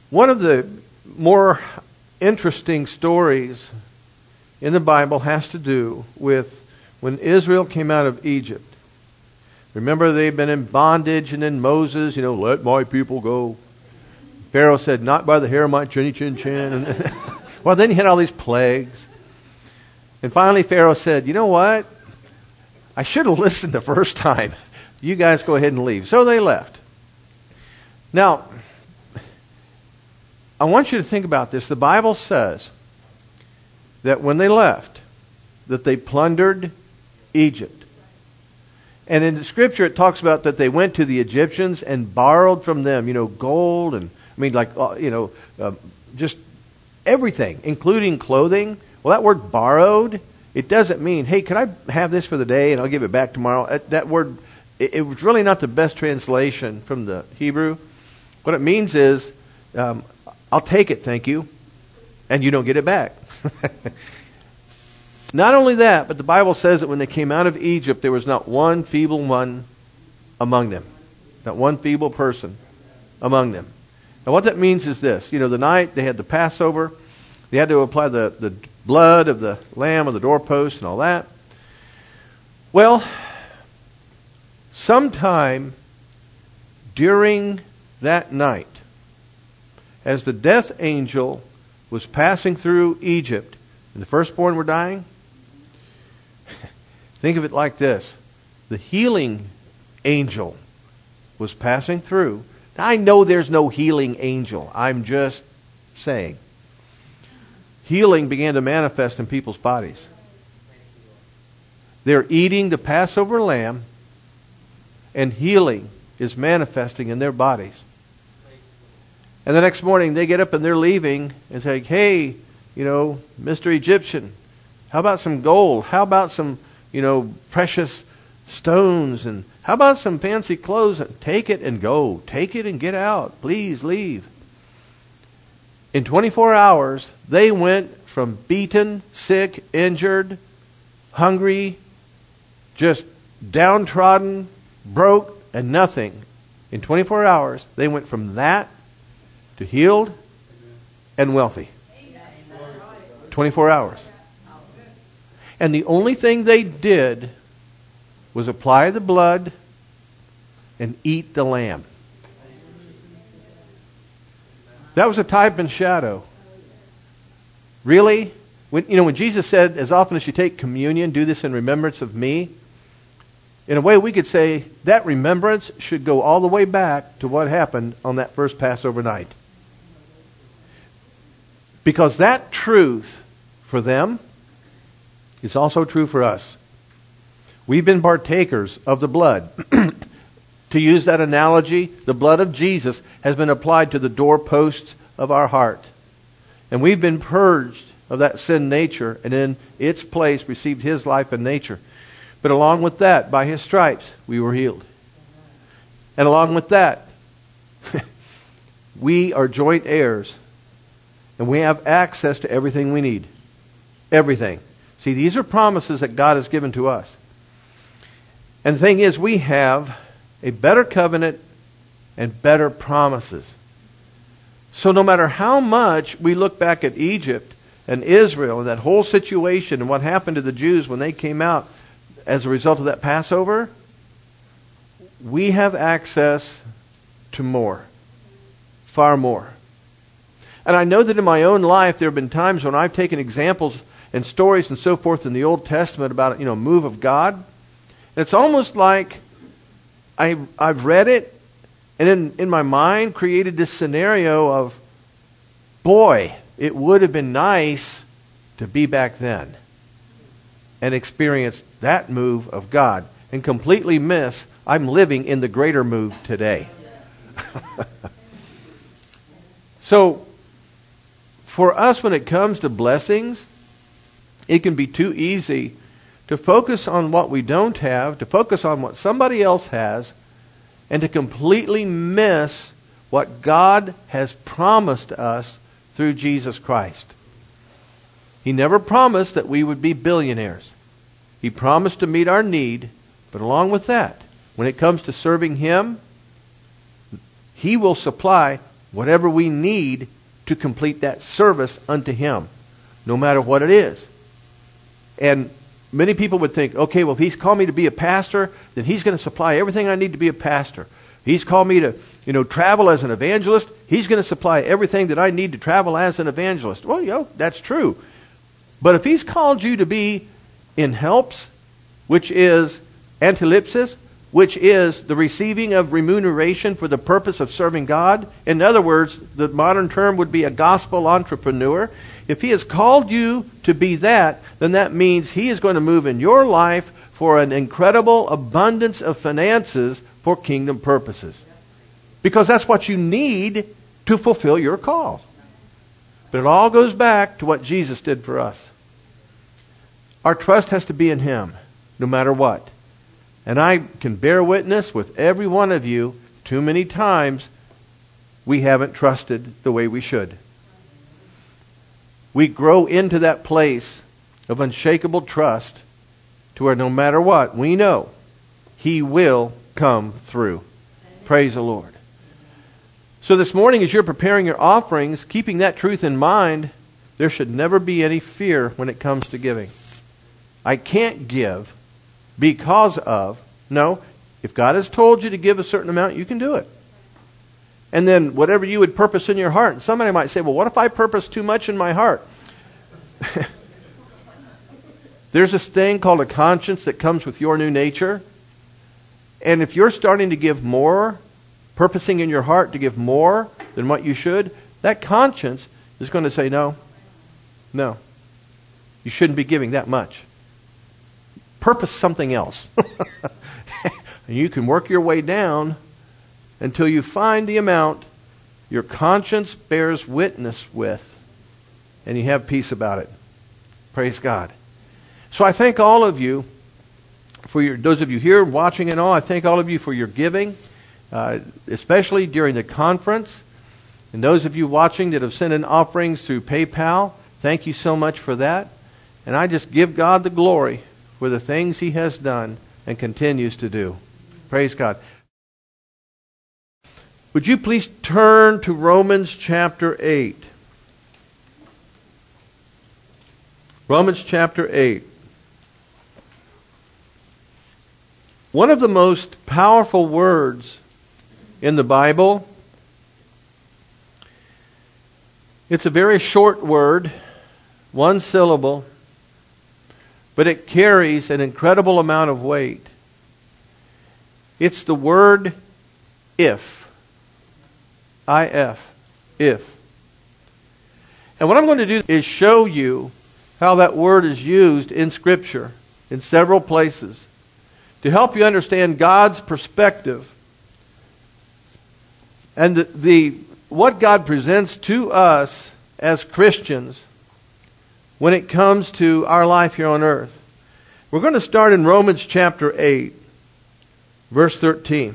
One of the more interesting stories in the Bible has to do with when Israel came out of Egypt. Remember, they've been in bondage, and then Moses, let my people go. Pharaoh said, not by the hair of my chinny chin chin. Well, then he had all these plagues. And finally Pharaoh said, you know what? I should have listened the first time. You guys go ahead and leave. So they left. Now, I want you to think about this. The Bible says that when they left, that they plundered Egypt. And in the scripture it talks about that they went to the Egyptians and borrowed from them, gold and, just everything, including clothing. Well, that word borrowed, it doesn't mean, hey, can I have this for the day and I'll give it back tomorrow? That word, it was really not the best translation from the Hebrew. What it means is, I'll take it, thank you, and you don't get it back. Not only that, but the Bible says that when they came out of Egypt, there was not one feeble one among them. Not one feeble person among them. Now what that means is this. The night they had the Passover, they had to apply the blood of the lamb on the doorpost and all that. Well, sometime during that night, as the death angel was passing through Egypt, and the firstborn were dying, think of it like this. The healing angel was passing through. Now, I know there's no healing angel. I'm just saying. Healing began to manifest in people's bodies. They're eating the Passover lamb, and healing is manifesting in their bodies. And the next morning they get up and they're leaving and say, hey, Mr. Egyptian, how about some gold? How about some, precious stones? And how about some fancy clothes? Take it and go. Take it and get out. Please leave. In 24 hours, they went from beaten, sick, injured, hungry, just downtrodden, broke, and nothing. In 24 hours, they went from that to healed and wealthy. 24 hours. And the only thing they did was apply the blood and eat the lamb. That was a type and shadow. Really? When Jesus said, as often as you take communion, do this in remembrance of me. In a way, we could say that remembrance should go all the way back to what happened on that first Passover night. Because that truth for them is also true for us. We've been partakers of the blood. To use that analogy, the blood of Jesus has been applied to the doorposts of our heart. And we've been purged of that sin nature, and in its place received His life and nature. But along with that, by His stripes, we were healed. And along with that, we are joint heirs. And we have access to everything we need. Everything. See, these are promises that God has given to us. And the thing is, we have a better covenant and better promises. So no matter how much we look back at Egypt and Israel and that whole situation and what happened to the Jews when they came out as a result of that Passover, we have access to more. Far more. And I know that in my own life there have been times when I've taken examples and stories and so forth in the Old Testament about a move of God. And it's almost like I've read it and then in my mind created this scenario of, boy, it would have been nice to be back then and experience that move of God and completely miss I'm living in the greater move today. So, for us, when it comes to blessings, it can be too easy to focus on what we don't have, to focus on what somebody else has, and to completely miss what God has promised us through Jesus Christ. He never promised that we would be billionaires. He promised to meet our need, but along with that, when it comes to serving Him, He will supply whatever we need to complete that service unto Him, no matter what it is. And many people would think, okay, well, if He's called me to be a pastor, then He's going to supply everything I need to be a pastor. He's called me to, travel as an evangelist. He's going to supply everything that I need to travel as an evangelist. Well, that's true. But if He's called you to be in helps, which is antilepsis, which is the receiving of remuneration for the purpose of serving God. In other words, the modern term would be a gospel entrepreneur. If He has called you to be that, then that means He is going to move in your life for an incredible abundance of finances for kingdom purposes. Because that's what you need to fulfill your call. But it all goes back to what Jesus did for us. Our trust has to be in Him, no matter what. And I can bear witness with every one of you, too many times we haven't trusted the way we should. We grow into that place of unshakable trust to where no matter what, we know He will come through. Praise the Lord. So this morning, as you're preparing your offerings, keeping that truth in mind, there should never be any fear when it comes to giving. I can't give because of. No, if God has told you to give a certain amount, you can do it. And then whatever you would purpose in your heart. And somebody might say, well, what if I purpose too much in my heart? There's this thing called a conscience that comes with your new nature. And if you're starting to give more, purposing in your heart to give more than what you should, that conscience is going to say, no, you shouldn't be giving that much. Purpose something else. And you can work your way down until you find the amount your conscience bears witness with, and you have peace about it. Praise God. So I thank all of you for those of you here watching and all. I thank all of you for your giving, especially during the conference. And those of you watching that have sent in offerings through PayPal, thank you so much for that. And I just give God the glory for the things He has done and continues to do. Praise God. Would you please turn to Romans chapter 8? Romans chapter 8. One of the most powerful words in the Bible. It's a very short word, one syllable, but it carries an incredible amount of weight. It's the word if. I-F. If. And what I'm going to do is show you how that word is used in Scripture in several places to help you understand God's perspective and what God presents to us as Christians when it comes to our life here on earth. We're going to start in Romans chapter 8, verse 13.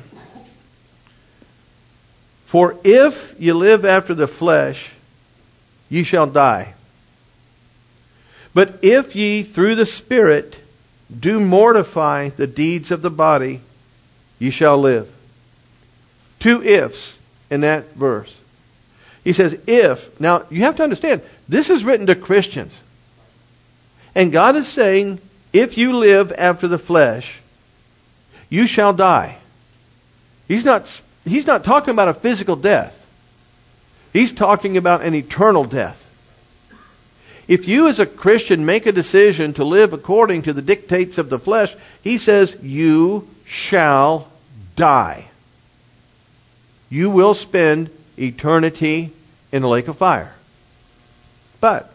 For if ye live after the flesh, ye shall die. But if ye through the Spirit do mortify the deeds of the body, ye shall live. Two ifs in that verse. He says, if. Now, you have to understand, this is written to Christians. And God is saying, if you live after the flesh, you shall die. He's not talking about a physical death. He's talking about an eternal death. If you as a Christian make a decision to live according to the dictates of the flesh, He says, you shall die. You will spend eternity in the lake of fire. But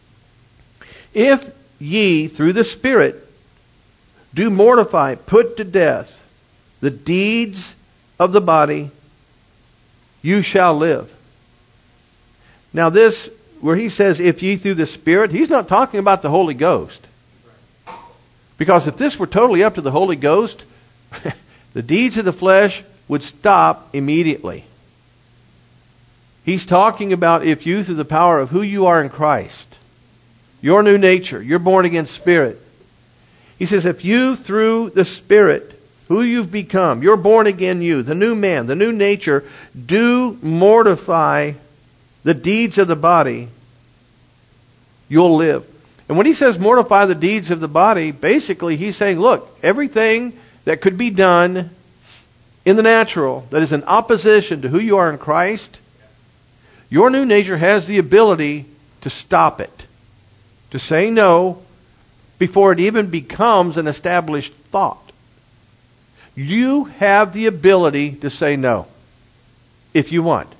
if ye through the Spirit do mortify, put to death the deeds of the body, you shall live. Now this, where he says, if ye through the Spirit, he's not talking about the Holy Ghost. Because if this were totally up to the Holy Ghost, the deeds of the flesh would stop immediately. He's talking about if you through the power of who you are in Christ, your new nature, your born again spirit. He says, if you through the Spirit who you've become, you're born again you, the new man, the new nature, do mortify the deeds of the body, you'll live. And when he says mortify the deeds of the body, basically he's saying, look, everything that could be done in the natural that is in opposition to who you are in Christ, your new nature has the ability to stop it, to say no before it even becomes an established thought. You have the ability to say no if you want.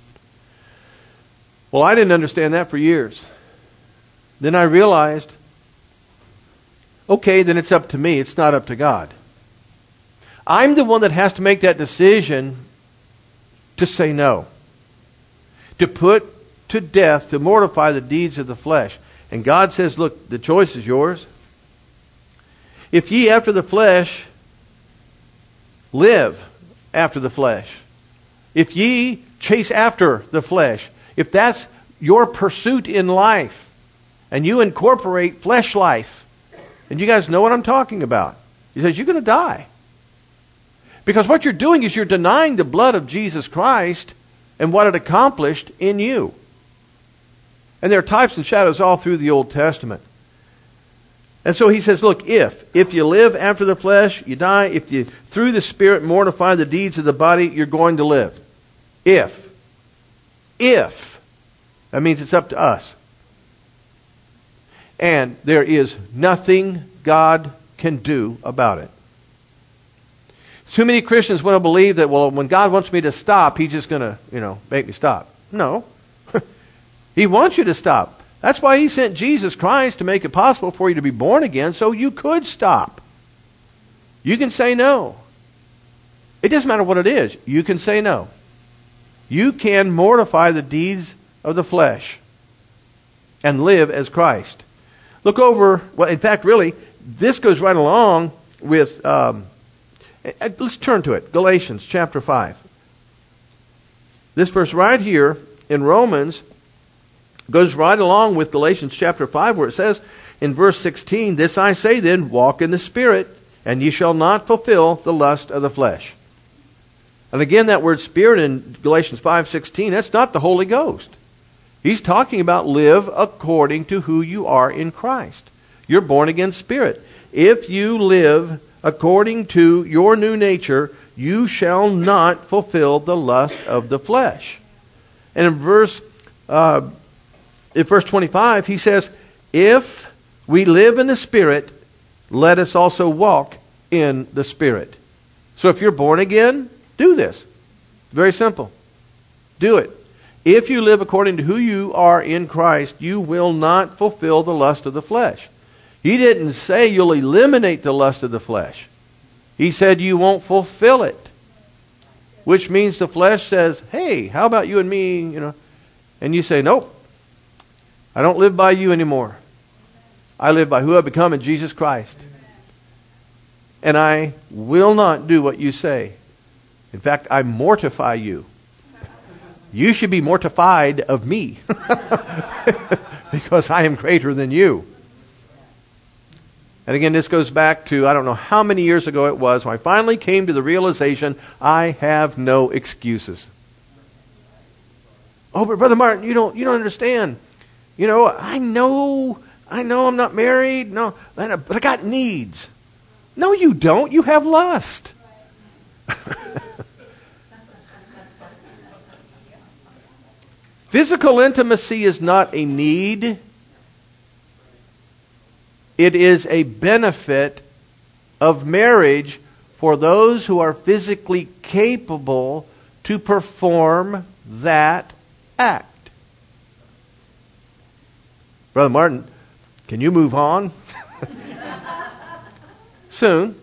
Well, I didn't understand that for years. Then I realized, okay, then it's up to me. It's not up to God. I'm the one that has to make that decision to say no. To put to death, to mortify the deeds of the flesh. And God says, look, the choice is yours. If ye after the flesh live after the flesh, if ye chase after the flesh, if that's your pursuit in life, and you incorporate flesh life, and you guys know what I'm talking about. He says, you're going to die. Because what you're doing is you're denying the blood of Jesus Christ and what it accomplished in you. And there are types and shadows all through the Old Testament. And so he says, look, if you live after the flesh, you die. If you, through the Spirit, mortify the deeds of the body, you're going to live. If. That means it's up to us. And there is nothing God can do about it. Too many Christians want to believe that, well, when God wants me to stop, He's just going to, make me stop. No. He wants you to stop. That's why He sent Jesus Christ to make it possible for you to be born again so you could stop. You can say no. It doesn't matter what it is. You can say no. You can mortify the deeds of the flesh and live as Christ. Look over, well, in fact, really, this goes right along with, let's turn to it, Galatians chapter 5. This verse right here in Romans goes right along with Galatians chapter 5, where it says in verse 16, this I say then, walk in the Spirit, and ye shall not fulfill the lust of the flesh. And again, that word Spirit in Galatians 5:16, that's not the Holy Ghost. He's talking about live according to who you are in Christ. You're born again spirit. If you live according to your new nature, you shall not fulfill the lust of the flesh. And in verse 25, he says, if we live in the Spirit, let us also walk in the Spirit. So if you're born again, do this. Very simple. Do it. If you live according to who you are in Christ, you will not fulfill the lust of the flesh. He didn't say you'll eliminate the lust of the flesh. He said you won't fulfill it. Which means the flesh says, hey, how about you and me, And you say, nope. I don't live by you anymore. I live by who I've become in Jesus Christ. And I will not do what you say. In fact, I mortify you. You should be mortified of me because I am greater than you. And again, this goes back to, I don't know how many years ago it was, when I finally came to the realization, I have no excuses. Oh, but Brother Martin, you don't understand. I know I'm not married. No, but I got needs. No, you don't. You have lust. Physical intimacy is not a need. It is a benefit of marriage for those who are physically capable to perform that act. Brother Martin, can you move on? Soon.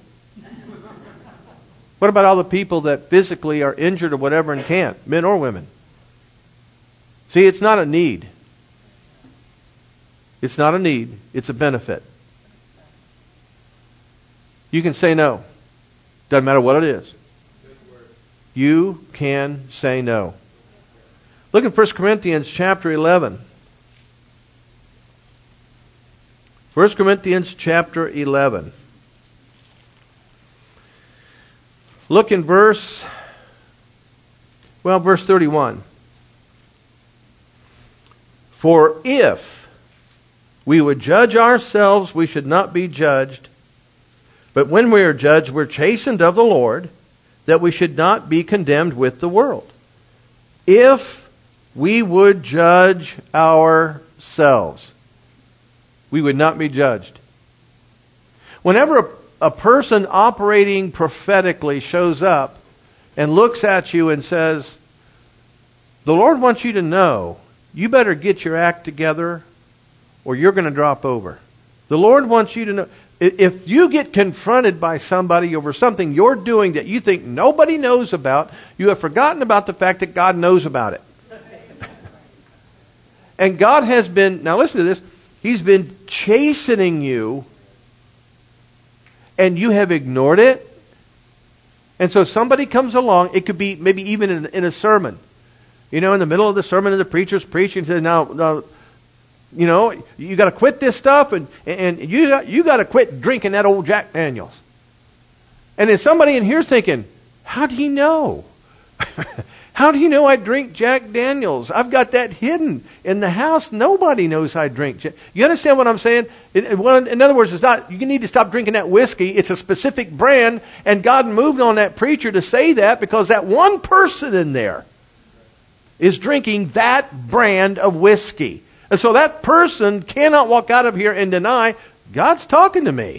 What about all the people that physically are injured or whatever and can't, men or women? See, it's not a need. It's not a need. It's a benefit. You can say no. Doesn't matter what it is. You can say no. Look at 1 Corinthians chapter 11. 1 Corinthians chapter 11. Look in verse 31. For if we would judge ourselves, we should not be judged. But when we are judged, we're chastened of the Lord, that we should not be condemned with the world. If we would judge ourselves, we would not be judged. Whenever a person operating prophetically shows up and looks at you and says, the Lord wants you to know, you better get your act together or you're going to drop over. The Lord wants you to know. If you get confronted by somebody over something you're doing that you think nobody knows about, you have forgotten about the fact that God knows about it. And God has been, now listen to this, He's been chastening you and you have ignored it. And so somebody comes along, it could be maybe even in a sermon. You know, in the middle of the sermon and the preacher's preaching and says, now, you know, you got to quit this stuff and you got to quit drinking that old Jack Daniels. And then somebody in here's thinking, how do you know? How do you know I drink Jack Daniels? I've got that hidden in the house. Nobody knows I drink Jack. You understand what I'm saying? In other words, it's not, you need to stop drinking that whiskey. It's a specific brand, and God moved on that preacher to say that because that one person in there is drinking that brand of whiskey. And so that person cannot walk out of here and deny, God's talking to me.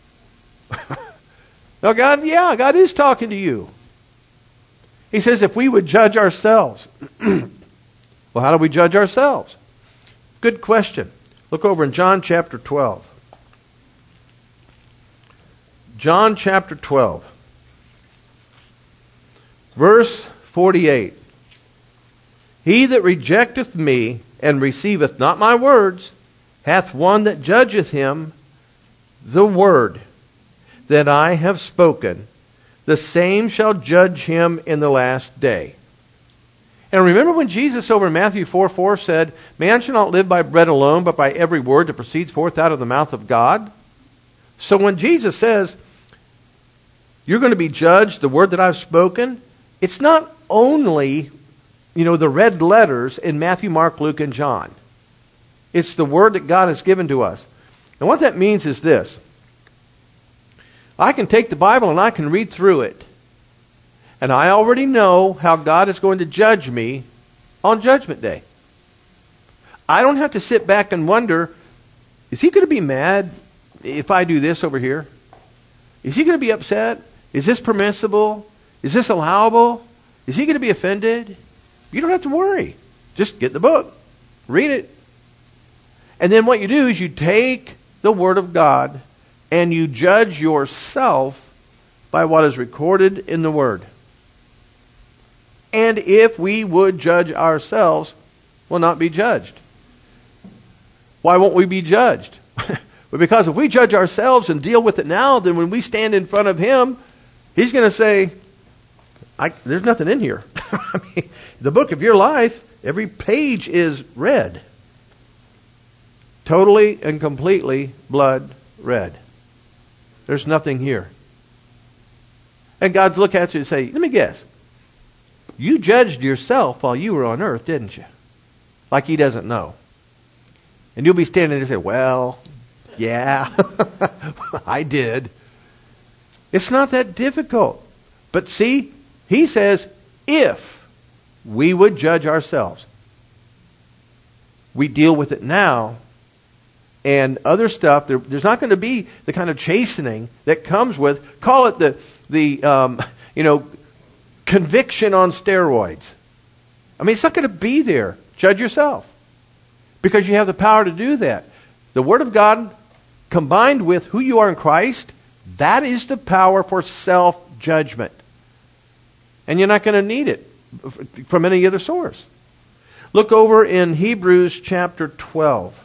No, God is talking to you. He says if we would judge ourselves. Well, how do we judge ourselves? Good question. Look over in John chapter 12. John chapter 12. Verse 48. He that rejecteth me and receiveth not my words hath one that judgeth him. The word that I have spoken, the same shall judge him in the last day. And remember when Jesus over in Matthew 4:4 said, man shall not live by bread alone, but by every word that proceeds forth out of the mouth of God? So when Jesus says, you're going to be judged, the word that I've spoken, it's not only, the red letters in Matthew, Mark, Luke, and John. It's the word that God has given to us. And what that means is this. I can take the Bible and I can read through it. And I already know how God is going to judge me on Judgment Day. I don't have to sit back and wonder, is he going to be mad if I do this over here? Is he going to be upset? Is this permissible? Is this allowable? Is he going to be offended? You don't have to worry. Just get the book. Read it. And then what you do is you take the Word of God and you judge yourself by what is recorded in the Word. And if we would judge ourselves, we'll not be judged. Why won't we be judged? Well, because if we judge ourselves and deal with it now, then when we stand in front of Him, He's going to say, there's nothing in here. I mean, the book of your life, every page is red. Totally and completely blood red. There's nothing here. And God look at you and say, let me guess. You judged yourself while you were on earth, didn't you? Like He doesn't know. And you'll be standing there and say, well, yeah, I did. It's not that difficult. But see, He says, if we would judge ourselves, we deal with it now. And other stuff, there's not going to be the kind of chastening that comes with, call it the conviction on steroids. I mean, it's not going to be there. Judge yourself. Because you have the power to do that. The Word of God combined with who you are in Christ, that is the power for self-judgment. And you're not going to need it from any other source. Look over in Hebrews chapter 12.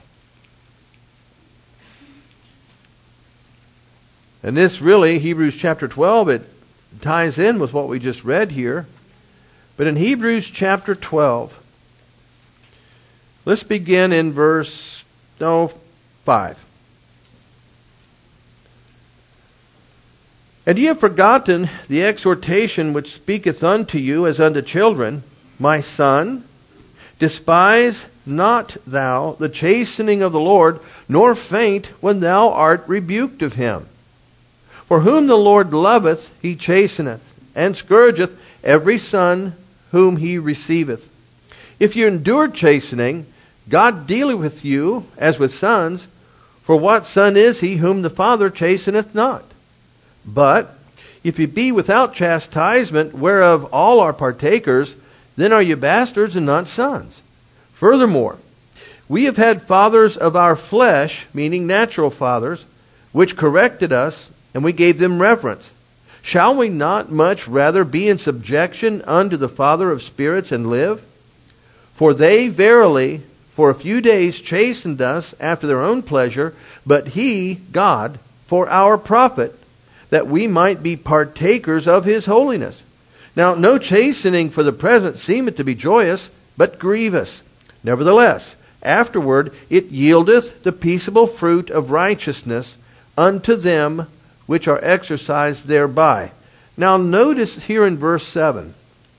And this really, Hebrews chapter 12, it ties in with what we just read here. But in Hebrews chapter 12, let's begin in verse 5. And ye have forgotten the exhortation which speaketh unto you as unto children, My son, despise not thou the chastening of the Lord, nor faint when thou art rebuked of him. For whom the Lord loveth, he chasteneth, and scourgeth every son whom he receiveth. If you endure chastening, God dealeth with you as with sons. For what son is he whom the Father chasteneth not? But if ye be without chastisement, whereof all are partakers, then are ye bastards and not sons. Furthermore, we have had fathers of our flesh, meaning natural fathers, which corrected us, and we gave them reverence. Shall we not much rather be in subjection unto the Father of spirits and live? For they verily for a few days chastened us after their own pleasure, but he, God, for our profit, that we might be partakers of his holiness. Now no chastening for the present seemeth to be joyous, but grievous. Nevertheless, afterward it yieldeth the peaceable fruit of righteousness unto them which are exercised thereby. Now notice here in verse 7,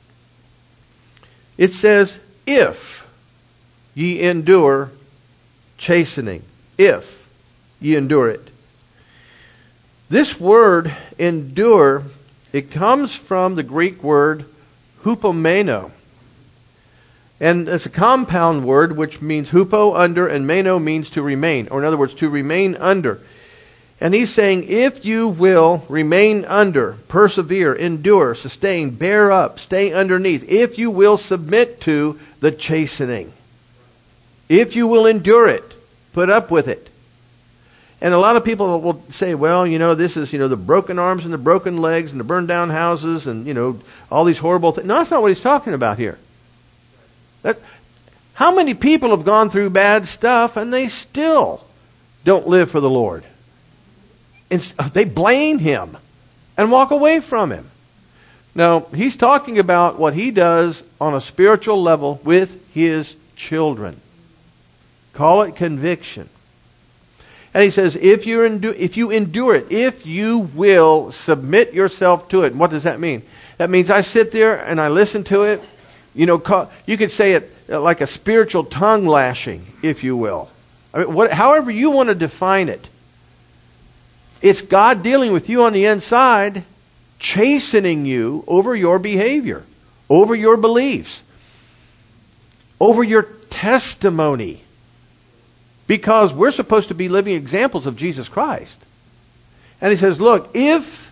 it says, if ye endure chastening. If ye endure it. This word, endure, it comes from the Greek word hupomeno. And it's a compound word which means hupo, under, and meno means to remain. Or in other words, to remain under. And he's saying, if you will remain under, persevere, endure, sustain, bear up, stay underneath, if you will submit to the chastening, if you will endure it, put up with it. And a lot of people will say, well, this is, the broken arms and the broken legs and the burned down houses and, all these horrible things. No, that's not what he's talking about here. How many people have gone through bad stuff and they still don't live for the Lord? And they blame him and walk away from him. Now, he's talking about what he does on a spiritual level with his children. Call it conviction. And he says, if you endure it, if you will submit yourself to it. And what does that mean? That means I sit there and I listen to it. You could say it like a spiritual tongue lashing, if you will. I mean, however you want to define it. It's God dealing with you on the inside, chastening you over your behavior, over your beliefs, over your testimony. Because we're supposed to be living examples of Jesus Christ. And he says, look, if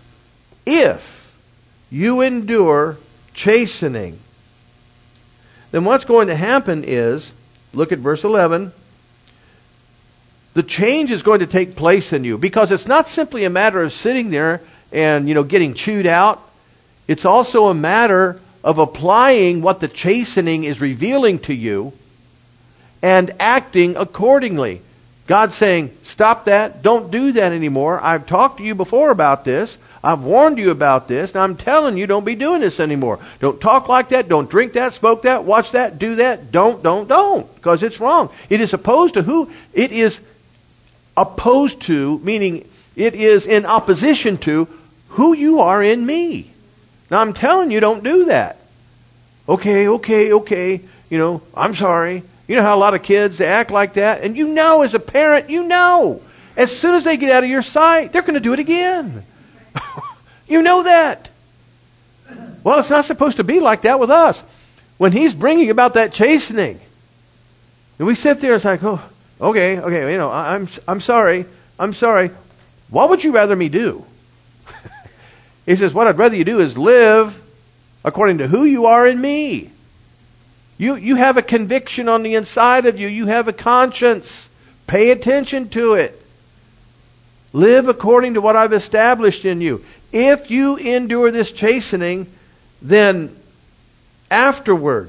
you endure chastening, then what's going to happen is, look at verse 11, the change is going to take place in you. Because it's not simply a matter of sitting there and, getting chewed out. It's also a matter of applying what the chastening is revealing to you and acting accordingly. God's saying, stop that. Don't do that anymore. I've talked to you before about this. I've warned you about this. And I'm telling you, don't be doing this anymore. Don't talk like that. Don't drink that, smoke that, watch that, do that. Don't. Because it's wrong. It is opposed to who? It is opposed to, meaning it is in opposition to who you are in me. Now I'm telling you, don't do that. Okay. I'm sorry. You know how a lot of kids, they act like that? And as a parent, as soon as they get out of your sight, they're going to do it again. You know that. Well, it's not supposed to be like that with us. When he's bringing about that chastening, and we sit there, it's like, oh, okay, I'm sorry. What would you rather me do? He says, what I'd rather you do is live according to who you are in me. You have a conviction on the inside of you. You have a conscience. Pay attention to it. Live according to what I've established in you. If you endure this chastening, then afterward,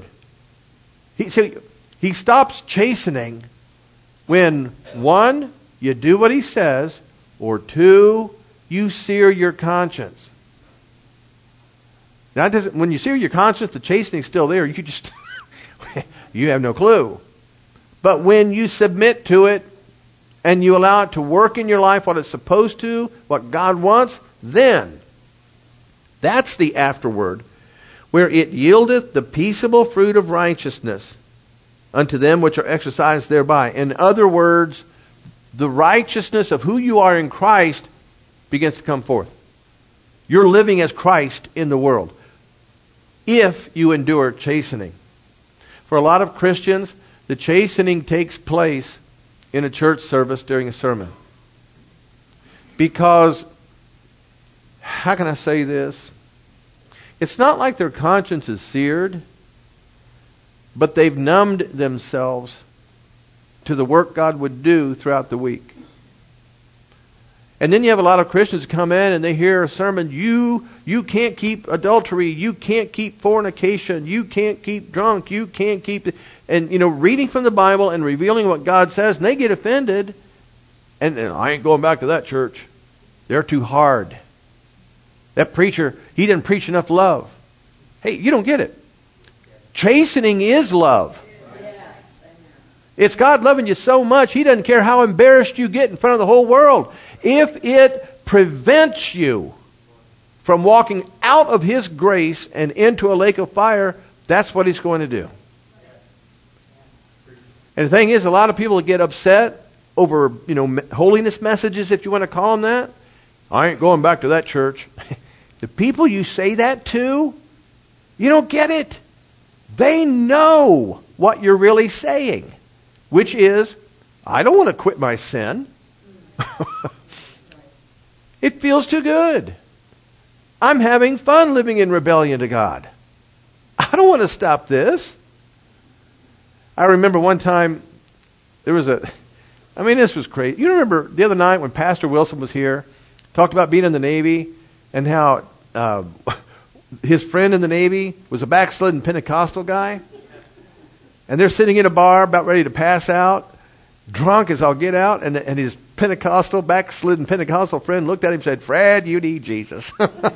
he stops chastening when, 1, you do what he says, or 2, you sear your conscience. Now, when you sear your conscience, the chastening's still there. You have no clue. But when you submit to it and you allow it to work in your life what it's supposed to, what God wants, then That's the afterword, where it yieldeth the peaceable fruit of righteousness unto them which are exercised thereby. In other words, the righteousness of who you are in Christ begins to come forth. You're living as Christ in the world if you endure chastening. For a lot of Christians, the chastening takes place in a church service during a sermon. Because, how can I say this? It's not like their conscience is seared, but they've numbed themselves to the work God would do throughout the week. And then you have a lot of Christians who come in and they hear a sermon, you can't keep adultery, you can't keep fornication, you can't keep drunk, you can't keep... And, reading from the Bible and revealing what God says, and they get offended. And I ain't going back to that church. They're too hard. That preacher, he didn't preach enough love. Hey, you don't get it. Chastening is love. It's God loving you so much, He doesn't care how embarrassed you get in front of the whole world. If it prevents you from walking out of His grace and into a lake of fire, that's what He's going to do. And the thing is, a lot of people get upset over, holiness messages, if you want to call them that. I ain't going back to that church. The people you say that to, you don't get it. They know what you're really saying, which is, I don't want to quit my sin. It feels too good. I'm having fun living in rebellion to God. I don't want to stop this. I remember one time, this was crazy. You remember the other night when Pastor Wilson was here, talked about being in the Navy, and how his friend in the Navy was a backslidden Pentecostal guy. And they're sitting in a bar about ready to pass out, drunk as I'll get out, and his backslidden Pentecostal friend looked at him and said, "Fred, you need Jesus."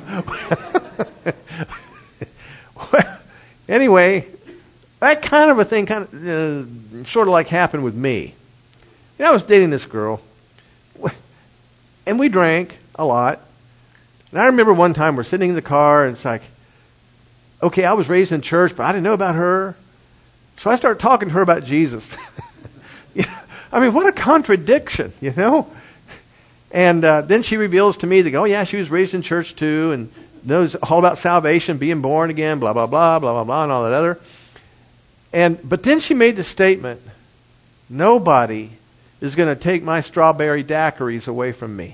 Well, anyway, that kind of a thing sort of like happened with me. I was dating this girl, and we drank a lot. And I remember one time we're sitting in the car, and it's like, okay, I was raised in church, but I didn't know about her. So I started talking to her about Jesus. What a contradiction, And then she reveals to me that, oh yeah, she was raised in church too, and knows all about salvation, being born again, blah, blah, blah, blah, blah, blah, and all that other. But then she made the statement, nobody is going to take my strawberry daiquiris away from me.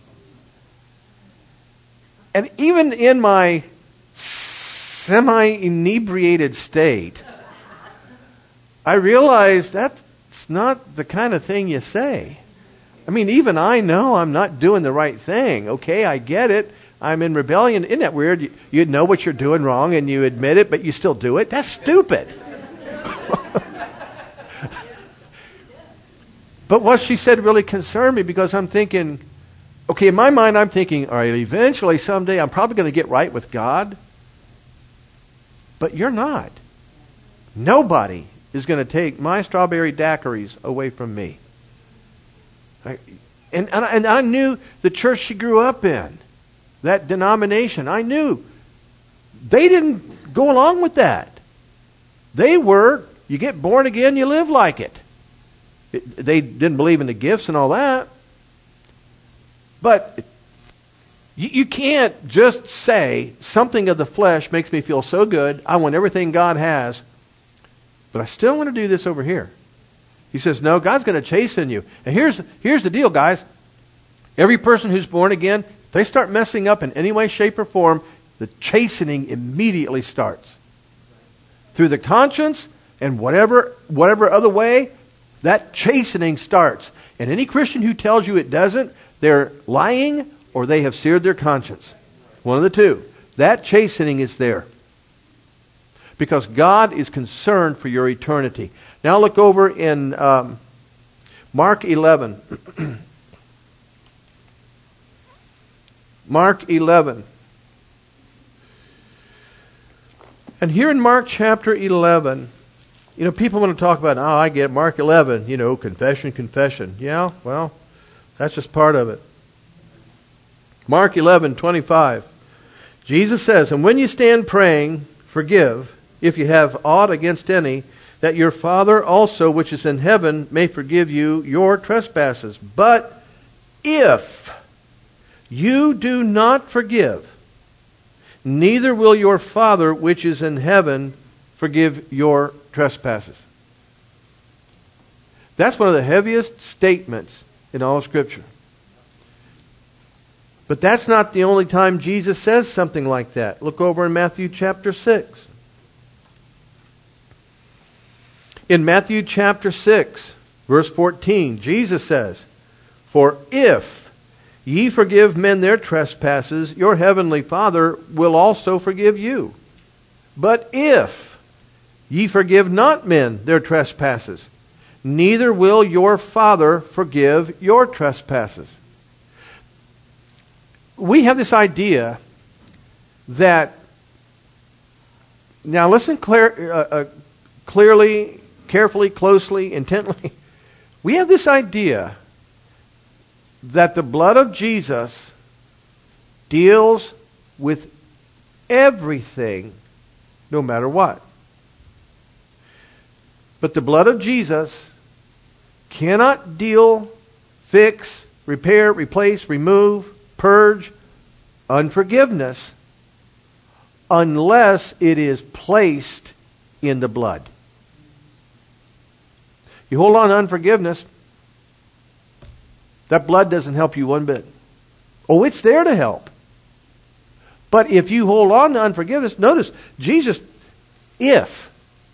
And even in my semi-inebriated state, I realized that's not the kind of thing you say. Even I know I'm not doing the right thing. Okay, I get it. I'm in rebellion. Isn't that weird? You know what you're doing wrong and you admit it, but you still do it? That's stupid. But what she said really concerned me, because I'm thinking, okay, in my mind I'm thinking, all right, eventually someday I'm probably going to get right with God. But you're not. Nobody is going to take my strawberry daiquiris away from me. And I knew the church she grew up in, that denomination, I knew they didn't go along with that. They were, you get born again, you live like it. They didn't believe in the gifts and all that. But you can't just say something of the flesh makes me feel so good, I want everything God has, but I still want to do this over here. He says, no, God's going to chasten you. And here's the deal, guys. Every person who's born again, if they start messing up in any way, shape, or form, the chastening immediately starts. Through the conscience and whatever other way, that chastening starts. And any Christian who tells you it doesn't, they're lying or they have seared their conscience. One of the two. That chastening is there. Because God is concerned for your eternity. Now look over in Mark 11. Mark 11. And here in Mark chapter 11, people want to talk about, I get Mark 11, confession. Yeah, well, that's just part of it. Mark 11:25. Jesus says, and when you stand praying, forgive, if you have aught against any, that your Father also which is in heaven may forgive you your trespasses. But if you do not forgive, neither will your Father which is in heaven forgive your trespasses. That's one of the heaviest statements in all of Scripture. But that's not the only time Jesus says something like that. Look over in Matthew chapter 6. In Matthew chapter 6, verse 14, Jesus says, for if ye forgive men their trespasses, your heavenly Father will also forgive you. But if ye forgive not men their trespasses, neither will your Father forgive your trespasses. We have this idea that, now listen clearly, carefully, closely, intently. We have this idea that the blood of Jesus deals with everything, no matter what. But the blood of Jesus cannot deal, fix, repair, replace, remove, purge unforgiveness unless it is placed in the blood. You hold on to unforgiveness, that blood doesn't help you one bit. Oh, it's there to help. But if you hold on to unforgiveness, notice, Jesus, if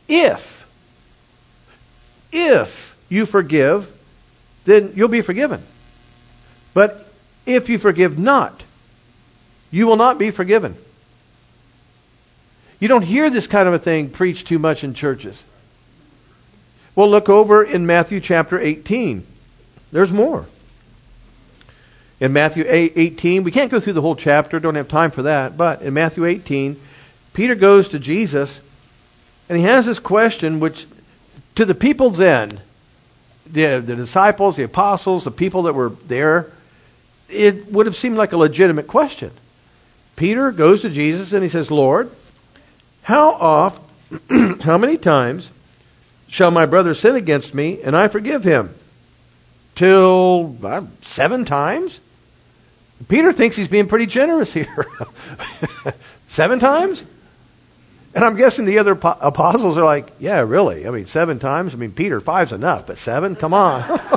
you forgive, then you'll be forgiven. But if you forgive not, you will not be forgiven. You don't hear this kind of a thing preached too much in churches. Well, look over in Matthew chapter 18. There's more. In Matthew 18, we can't go through the whole chapter, don't have time for that, but in Matthew 18, Peter goes to Jesus, and he has this question which, to the people then, the disciples, the apostles, the people that were there, it would have seemed like a legitimate question. Peter goes to Jesus and he says, Lord, how many times shall my brother sin against me and I forgive him? Till 7 times? Peter thinks he's being pretty generous here. 7 times? And I'm guessing the other apostles are like, yeah, really? I mean, 7 times? I mean, Peter, 5's enough, but 7? Come on.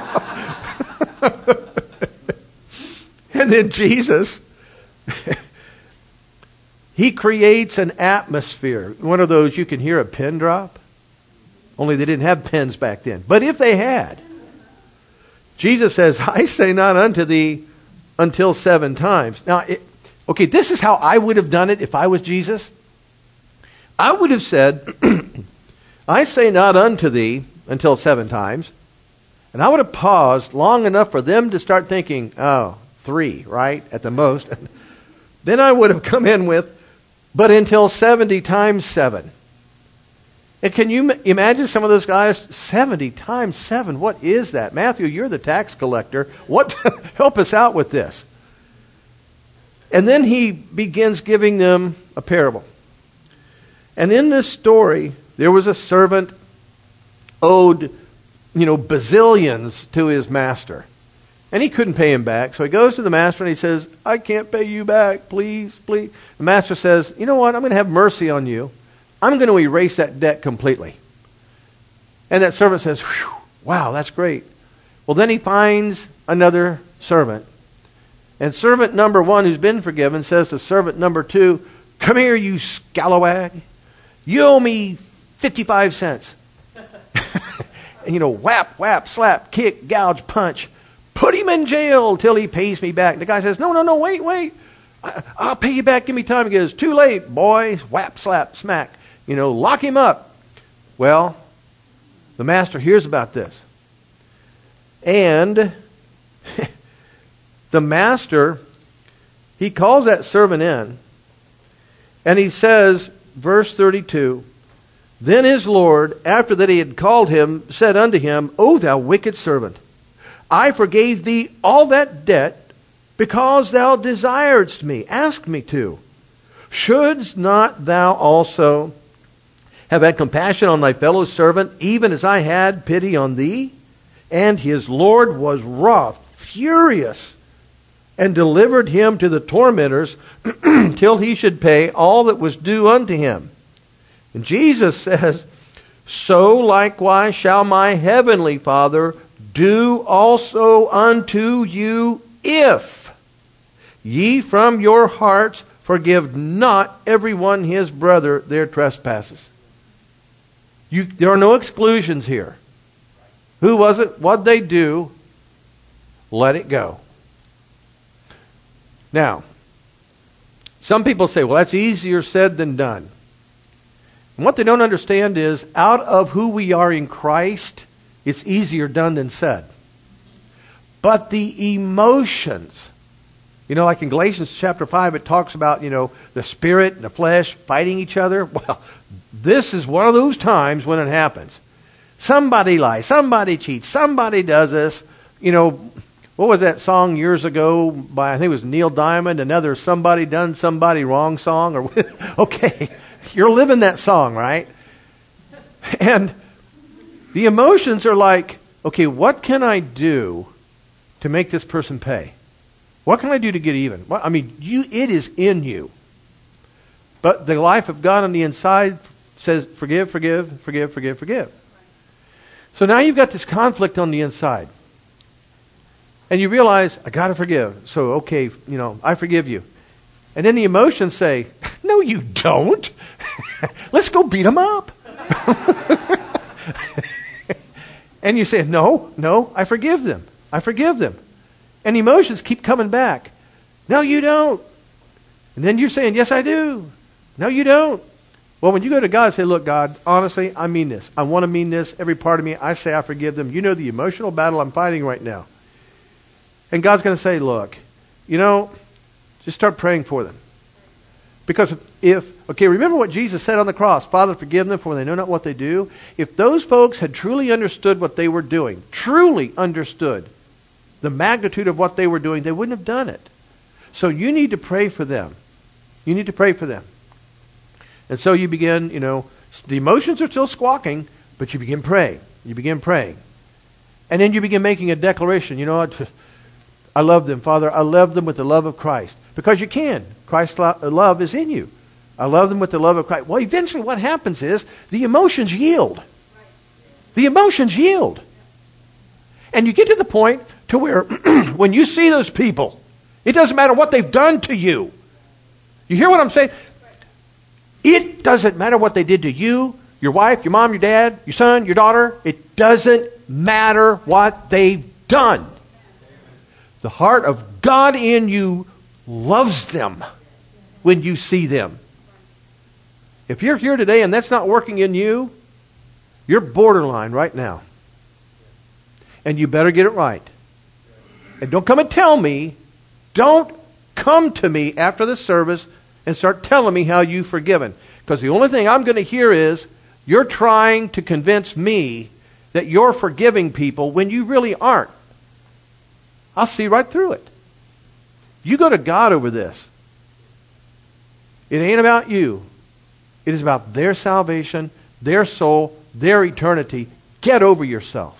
And then Jesus, he creates an atmosphere. One of those you can hear a pin drop. Only they didn't have pens back then. But if they had, Jesus says, I say not unto thee until 7 times. Now, okay, this is how I would have done it if I was Jesus. I would have said, I say not unto thee until 7 times. And I would have paused long enough for them to start thinking, 3, right, at the most. Then I would have come in with, but until 70 times 7. And can you imagine some of those guys, 70 times 7, what is that? Matthew, you're the tax collector. Help us out with this. And then he begins giving them a parable. And in this story, there was a servant owed, bazillions to his master. And he couldn't pay him back. So he goes to the master and he says, I can't pay you back, please, please. The master says, you know what, I'm going to have mercy on you. I'm going to erase that debt completely. And that servant says, wow, that's great. Well, then he finds another servant. And servant number 1 who's been forgiven says to servant number 2, come here, you scalawag. You owe me 55 cents. And whap, whap, slap, kick, gouge, punch. Put him in jail till he pays me back. The guy says, no, wait. I'll pay you back. Give me time. He goes, too late, boys. Whap, slap, smack. Lock him up. Well, the master hears about this. And the master, he calls that servant in. And he says, verse 32, then his Lord, after that he had called him, said unto him, O thou wicked servant, I forgave thee all that debt because thou desiredst me, asked me to. shouldst not thou also have had compassion on thy fellow servant, even as I had pity on thee? And his Lord was wroth, furious, and delivered him to the tormentors till he should pay all that was due unto him. And Jesus says, so likewise shall my heavenly Father do also unto you, if ye from your hearts forgive not every one his brother their trespasses. There are no exclusions here. Who was it? What'd they do? Let it go. Now, some people say, well, that's easier said than done. And what they don't understand is, out of who we are in Christ, it's easier done than said. But the emotions, like in Galatians chapter 5, it talks about, the spirit and the flesh fighting each other. Well, this is one of those times when it happens. Somebody lies, somebody cheats, somebody does this. What was that song years ago by, I think it was Neil Diamond, another Somebody Done Somebody Wrong song? Or okay, you're living that song, right? And the emotions are like, okay, what can I do to make this person pay? What can I do to get even? Well, it is in you. But the life of God on the inside says, forgive, forgive, forgive, forgive, forgive. So now you've got this conflict on the inside. And you realize, I got to forgive. So, okay, I forgive you. And then the emotions say, no, you don't. Let's go beat them up. And you say, no, I forgive them. I forgive them. And the emotions keep coming back. No, you don't. And then you're saying, yes, I do. No, you don't. Well, when you go to God and say, look, God, honestly, I mean this. I want to mean this. Every part of me, I say I forgive them. You know the emotional battle I'm fighting right now. And God's going to say, look, just start praying for them. Because remember what Jesus said on the cross, Father, forgive them for they know not what they do. If those folks had truly understood what they were doing, truly understood the magnitude of what they were doing, they wouldn't have done it. So you need to pray for them. You need to pray for them. And so you begin, the emotions are still squawking, but you begin praying. You begin praying. And then you begin making a declaration. You know what? I love them, Father. I love them with the love of Christ. Because you can. Christ's love is in you. I love them with the love of Christ. Well, eventually what happens is the emotions yield. The emotions yield. And you get to the point to where when you see those people, it doesn't matter what they've done to you. You hear what I'm saying? It doesn't matter what they did to you, your wife, your mom, your dad, your son, your daughter. It doesn't matter what they've done. The heart of God in you loves them when you see them. If you're here today and that's not working in you, you're borderline right now. And you better get it right. And don't come and tell me, don't come to me after the service and start telling me how you've forgiven. Because the only thing I'm going to hear is, you're trying to convince me that you're forgiving people when you really aren't. I'll see right through it. You go to God over this. It ain't about you. It is about their salvation, their soul, their eternity. Get over yourself.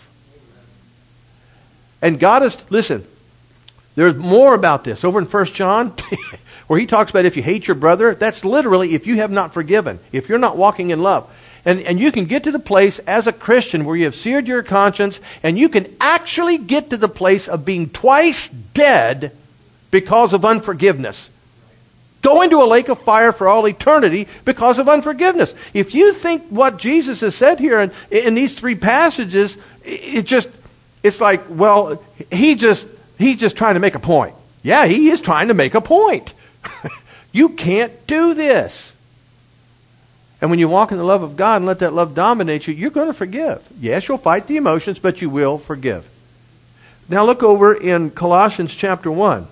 And God is, listen, there's more about this. Over in 1 John, where he talks about if you hate your brother, that's literally if you have not forgiven, if you're not walking in love. And you can get to the place as a Christian where you have seared your conscience, and you can actually get to the place of being twice dead because of unforgiveness. Going to a lake of fire for all eternity because of unforgiveness. If you think what Jesus has said here in these three passages, it's like, well, he's just trying to make a point. Yeah, he is trying to make a point. You can't do this. And when you walk in the love of God and let that love dominate you, you're going to forgive. Yes, you'll fight the emotions, but you will forgive. Now look over in Colossians chapter 1.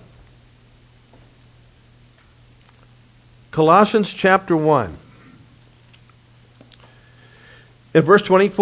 Colossians chapter 1. In verse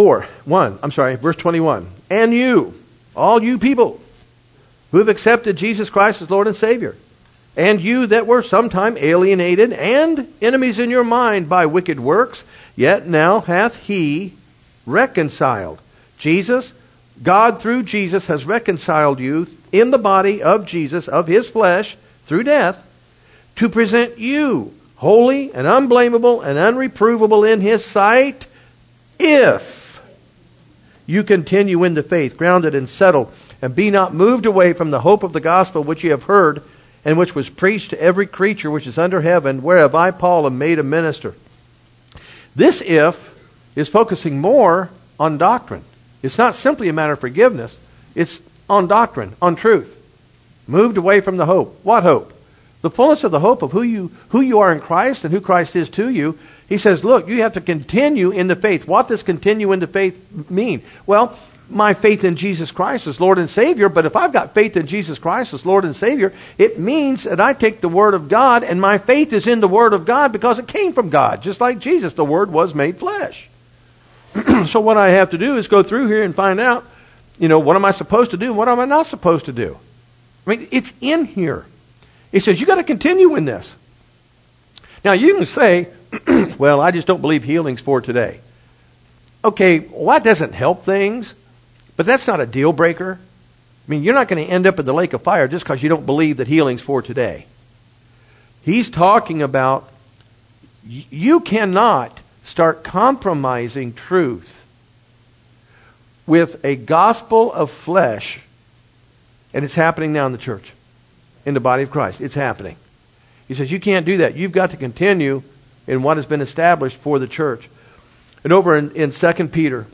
21. And you, all you people who have accepted Jesus Christ as Lord and Savior, And you that were sometime alienated and enemies in your mind by wicked works, yet now hath he reconciled. Jesus, God through Jesus has reconciled you in the body of Jesus, of his flesh, through death, to present you holy and unblameable and unreprovable in his sight, if you continue in the faith, grounded and settled, and be not moved away from the hope of the gospel which ye have heard, and which was preached to every creature which is under heaven, whereof I, Paul, am made a minister. This if is focusing more on doctrine. It's not simply a matter of forgiveness. It's on doctrine, on truth. Moved away from the hope. What hope? The fullness of the hope of who you are in Christ and who Christ is to you. He says, look, you have to continue in the faith. What does continue in the faith mean? Well, my faith in Jesus Christ as Lord and Savior, but if I've got faith in Jesus Christ as Lord and Savior, it means that I take the Word of God, and my faith is in the Word of God because it came from God. Just like Jesus, the Word was made flesh. So what I have to do is go through here and find out, what am I supposed to do and what am I not supposed to do? I mean, it's in here. He says, you got to continue in this. Now, you can say, well, I just don't believe healing's for today. Okay, well, that doesn't help things, but that's not a deal breaker. I mean, you're not going to end up in the lake of fire just because you don't believe that healing's for today. He's talking about you cannot start compromising truth with a gospel of flesh, and it's happening now in the church, in the body of Christ. It's happening. He says you can't do that. You've got to continue in what has been established for the church. And over in 2 Peter,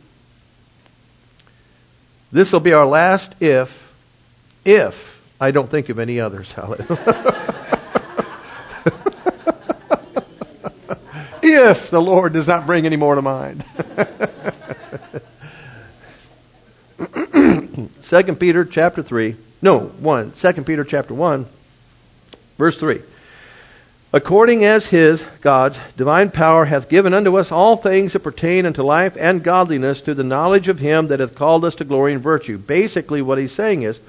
this will be our last if I don't think of any others. If the Lord does not bring any more to mind. 2 Peter chapter 1, verse 3. According as his, God's, divine power hath given unto us all things that pertain unto life and godliness through the knowledge of him that hath called us to glory and virtue. Basically what he's saying is,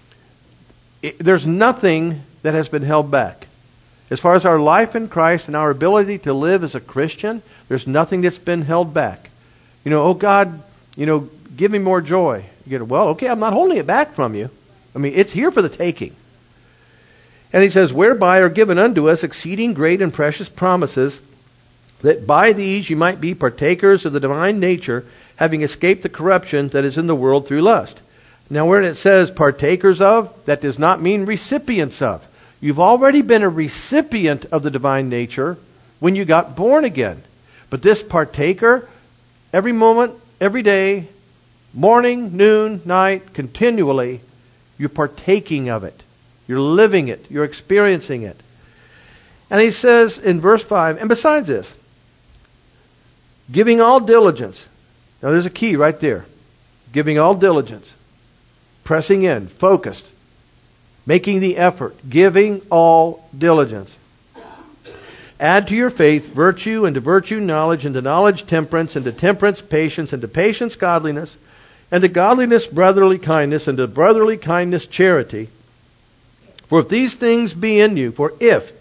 there's nothing that has been held back. As far as our life in Christ and our ability to live as a Christian, there's nothing that's been held back. Oh God, give me more joy. You go, well, okay, I'm not holding it back from you. I mean, it's here for the taking. And he says, whereby are given unto us exceeding great and precious promises, that by these you might be partakers of the divine nature, having escaped the corruption that is in the world through lust. Now, where it says partakers of, that does not mean recipients of. You've already been a recipient of the divine nature when you got born again. But this partaker, every moment, every day, morning, noon, night, continually, you're partaking of it. You're living it. You're experiencing it. And he says in verse 5, and besides this, giving all diligence. Now there's a key right there. Giving all diligence. Pressing in, focused. Making the effort. Giving all diligence. Add to your faith virtue, and to virtue knowledge, and to knowledge temperance, and to temperance patience, and to patience godliness, and to godliness brotherly kindness, and to brotherly kindness charity. For if these things be in you, if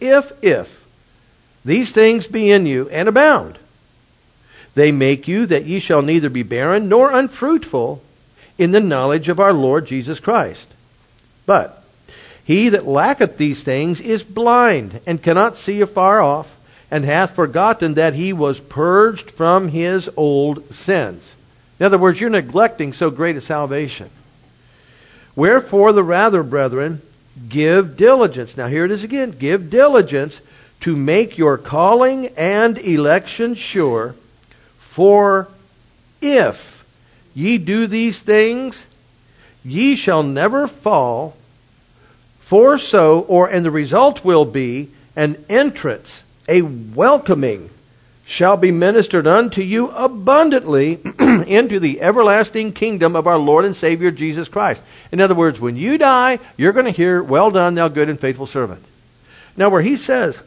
these things be in you and abound, they make you that ye shall neither be barren nor unfruitful in the knowledge of our Lord Jesus Christ. But he that lacketh these things is blind, and cannot see afar off, and hath forgotten that he was purged from his old sins. In other words, you're neglecting so great a salvation. Wherefore the rather, brethren, give diligence. Now here it is again. Give diligence to make your calling and election sure. For if ye do these things, ye shall never fall. For so, and the result will be an entrance, a welcoming, shall be ministered unto you abundantly into the everlasting kingdom of our Lord and Savior Jesus Christ. In other words, when you die, you're going to hear, well done, thou good and faithful servant. Now where he says,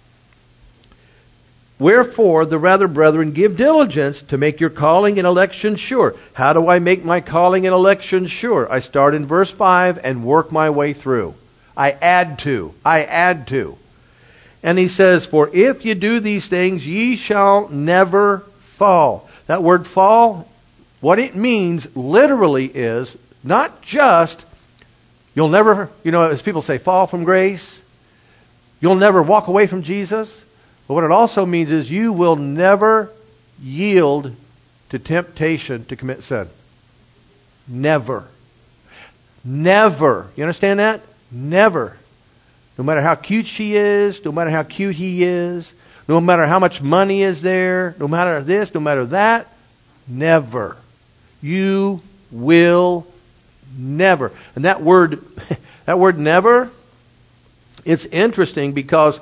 wherefore the rather, brethren, give diligence to make your calling and election sure. How do I make my calling and election sure? I start in verse 5 and work my way through. I add to. I add to. And he says, for if you do these things, ye shall never fall. That word fall, what it means literally is not just, you'll never, as people say, fall from grace. You'll never walk away from Jesus. But what it also means is you will never yield to temptation to commit sin. Never. Never. You understand that? Never. No matter how cute she is, no matter how cute he is, no matter how much money is there, no matter this, no matter that, never. You will never. And that word never, it's interesting because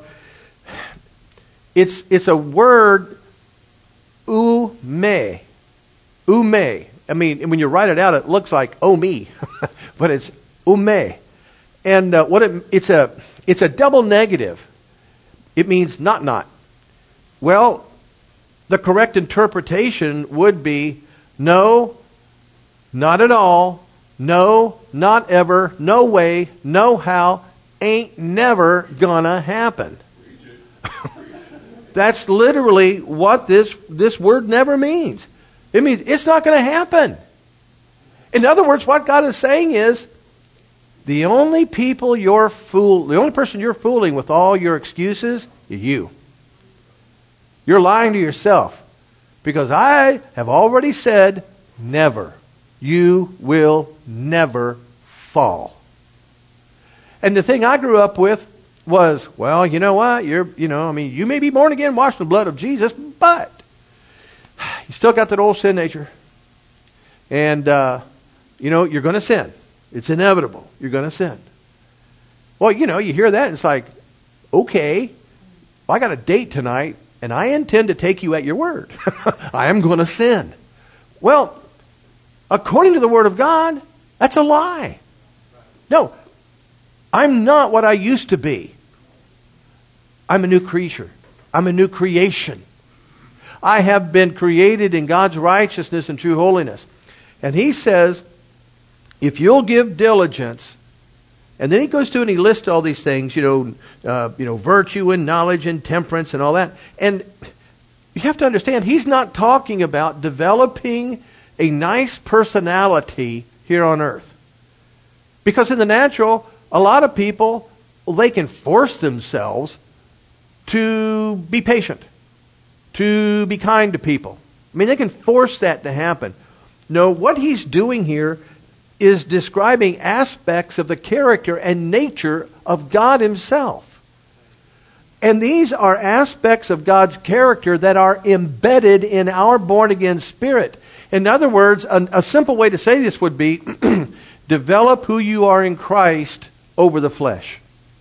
it's a word, ume. Ume. I mean, when you write it out, it looks like oh me, but it's ume. And it's a double negative. It means not. Well, the correct interpretation would be no, not at all, no, not ever, no way, no how, ain't never gonna happen. That's literally what this word never means. It means it's not going to happen. In other words, what God is saying is, the only person you're fooling with all your excuses is you. You're lying to yourself. Because I have already said, never. You will never fall. And the thing I grew up with was, well, you know what? You may be born again, washed in the blood of Jesus, but you still got that old sin nature. And, you're going to sin. It's inevitable. You're going to sin. Well, you hear that and it's like, okay, I got a date tonight and I intend to take you at your word. I am going to sin. Well, according to the Word of God, that's a lie. No, I'm not what I used to be. I'm a new creature. I'm a new creation. I have been created in God's righteousness and true holiness. And he says, if you'll give diligence, and then he goes through and he lists all these things, virtue and knowledge and temperance and all that. And you have to understand, he's not talking about developing a nice personality here on earth. Because in the natural, a lot of people, they can force themselves to be patient, to be kind to people. I mean, they can force that to happen. No, what he's doing here is describing aspects of the character and nature of God himself. And these are aspects of God's character that are embedded in our born-again spirit. In other words, a simple way to say this would be, develop who you are in Christ over the flesh.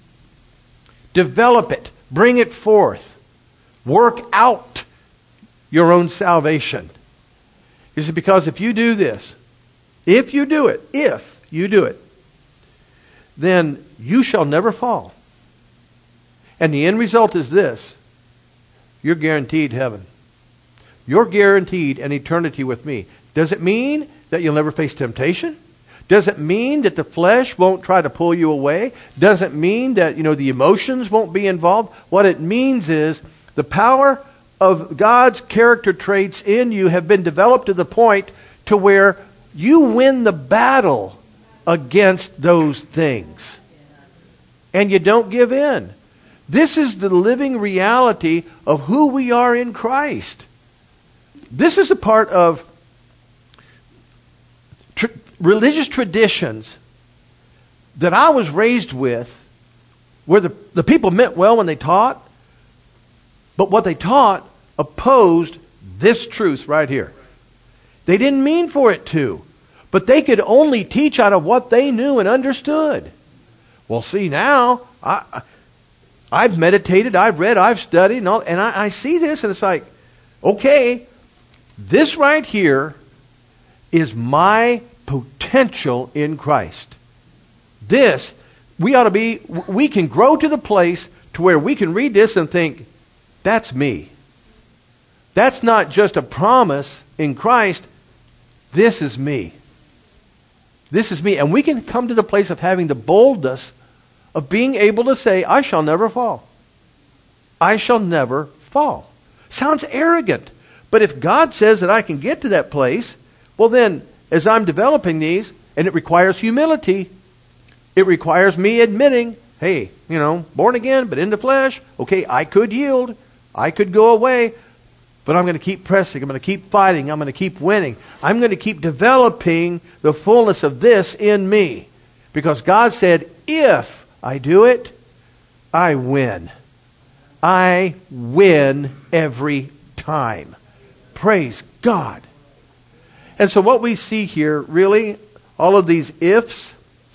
Develop it. Bring it forth. Work out your own salvation. This is because if you do this, if you do it, then you shall never fall. And the end result is this. You're guaranteed heaven. You're guaranteed an eternity with me. Does it mean that you'll never face temptation? Does it mean that the flesh won't try to pull you away? Does it mean that, the emotions won't be involved? What it means is the power of God's character traits in you have been developed to the point to where you win the battle against those things. And you don't give in. This is the living reality of who we are in Christ. This is a part of religious traditions that I was raised with, where the people meant well when they taught, but what they taught opposed this truth right here. They didn't mean for it to, but they could only teach out of what they knew and understood. Well, see, now, I've meditated, I've read, I've studied, and I see this, and it's like, okay, this right here is my potential in Christ. We can grow to the place to where we can read this and think, that's me. That's not just a promise in Christ. This is me. This is me. And we can come to the place of having the boldness of being able to say, I shall never fall. I shall never fall. Sounds arrogant. But if God says that I can get to that place, well then, as I'm developing these, and it requires humility, it requires me admitting, hey, born again, but in the flesh, okay, I could yield, I could go away, but I'm going to keep pressing, I'm going to keep fighting, I'm going to keep winning. I'm going to keep developing the fullness of this in me. Because God said, if I do it, I win. I win every time. Praise God. And so what we see here, really, all of these ifs,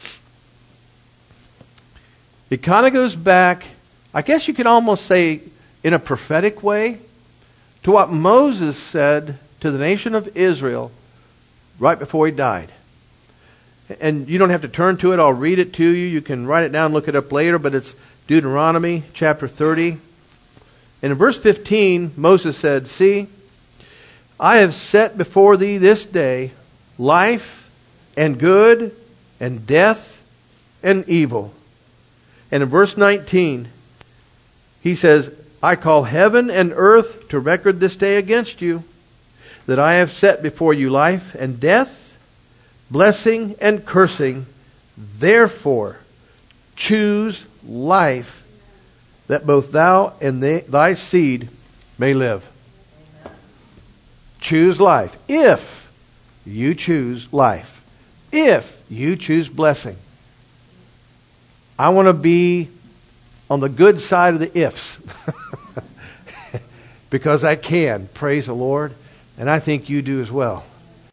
it kind of goes back, I guess you could almost say in a prophetic way, to what Moses said to the nation of Israel right before he died. And you don't have to turn to it, I'll read it to you. You can write it down, look it up later, but it's Deuteronomy chapter 30. And in verse 15, Moses said, see, I have set before thee this day life and good and death and evil. And in verse 19, he says, I call heaven and earth to record this day against you, that I have set before you life and death, blessing and cursing. Therefore, choose life, that both thou and thy seed may live. Choose life. If you choose life. If you choose blessing. I want to be on the good side of the ifs. Because I can. Praise the Lord. And I think you do as well.